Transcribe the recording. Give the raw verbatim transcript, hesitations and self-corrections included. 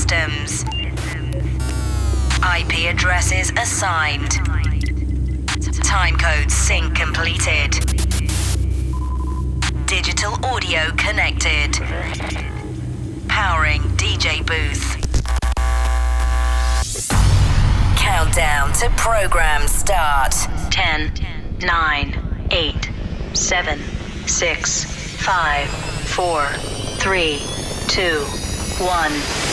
systems. I P addresses assigned. Timecode sync completed. Digital audio connected. Powering D J booth. Countdown to program start. ten, nine, eight, seven, six, five, four, three, two, one.